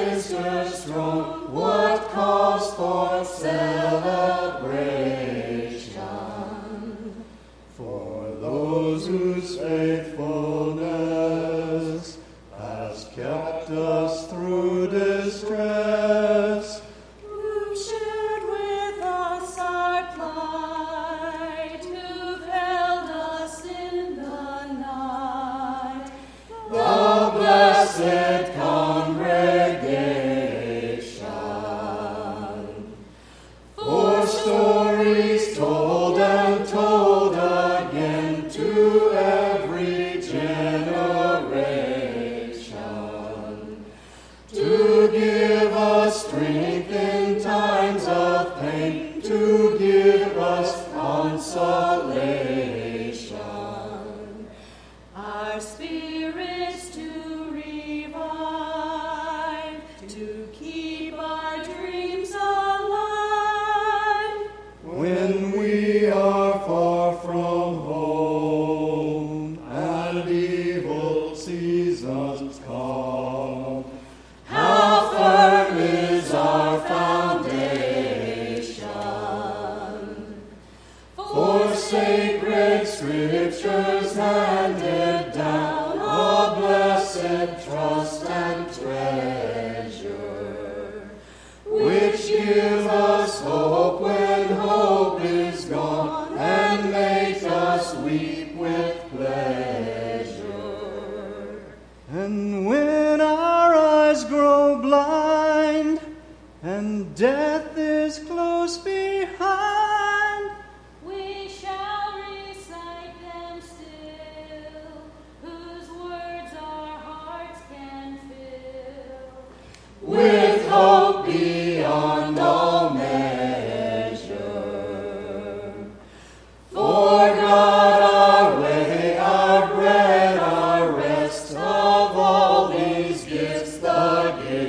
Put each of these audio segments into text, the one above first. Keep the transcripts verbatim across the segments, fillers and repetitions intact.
sister strong, what calls for celebration? For those whose faithfulness has kept us through distress, who shared with us our plight, who've held us in the night, the blessed congregation. For stories told and told again to every generation, to give us strength in times of pain, to give us consolation. our spirits to revive, to keep our dreams alive. When we are far from home and evil seasons come, how firm is our foundation? For sacred scriptures handed down, a blessed trust and treasure, which give us hope when hope is gone, and make us weep with pleasure. And when our eyes grow blind, and death is close behind, We shall recite them still, whose words our hearts can fill. with hope beyond all measure. For God our way, our bread, our rest, of all these gifts the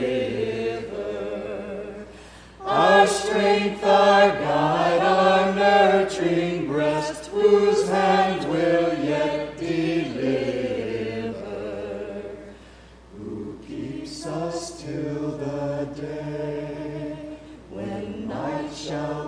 giver, our strength, our guide, our nurturing breast, whose hand will yet deliver, who keeps us till the day when night shall